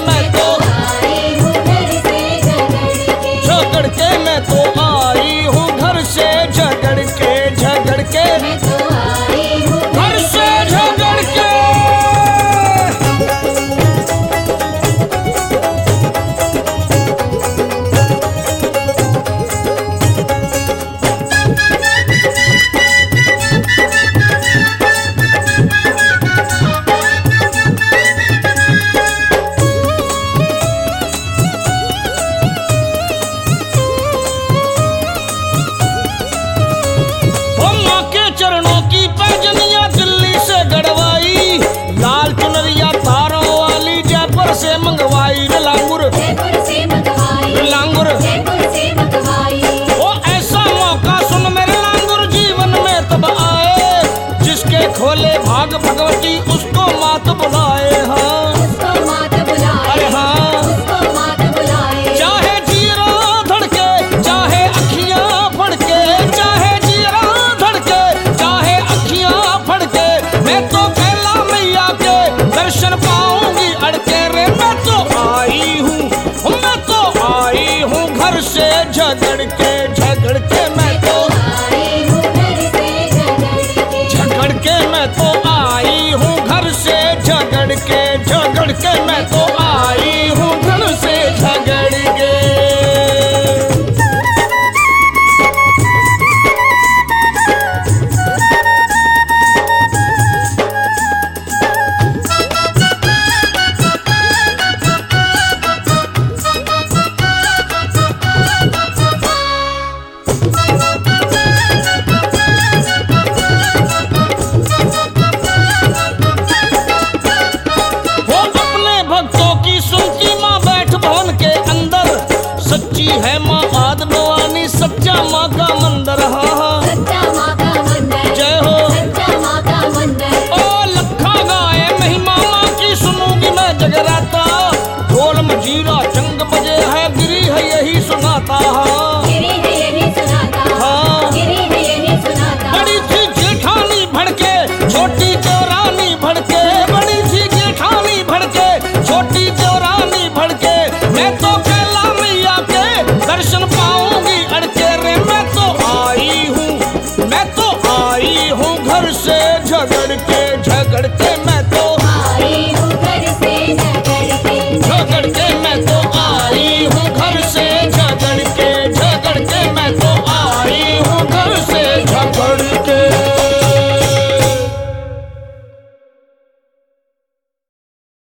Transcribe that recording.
मैं तो आई हूँ घर से झगड़ के। झगड़ के मैं तो आई हूँ घर से झगड़ के, झगड़ के मैं तो आई हूँ घर से झगड़ के। चरणों की पैजनिया दिल्ली से गड़वाई, लाल चुनरिया तारों वाली जयपुर से मंगवाई। लांगुर जयपुर से मंगवाई, लांगुर जयपुर से मंगवाई। ओ ऐसा मौका सुन मेरे लांगुर जीवन में तब आए, जिसके खोले भाग भगवती उसको मात बुलाए। हाँ उसको मात बुलाए, अरे हाँ उसको मात बुलाए। चाहे जीरा धड़के चाहे अखियां फड़के, चाहे जीरा धड़के चाहे अखियां फड़के, मैं तो कैला मैया के दर्शन पाऊंगी अड़के रे। मैं तो आई हूँ घर से झगड़ के, झगड़ के मैं तो आई हूँ घर से झगड़ के। झगड़ के मैं तो आई हूँ घर से झगड़ के, झगड़ के मैं तो आई हूँ घर से झगड़ के। सच्ची है माँ आद भवानी, सच्चा माँ का मंदिर। हाँ हाँ सच्चा माँ का मंदिर, जय हो सच्चा माँ का मंदिर। ओ लखा गाए महिमा माँ की, सुनूंगी मैं जगराता।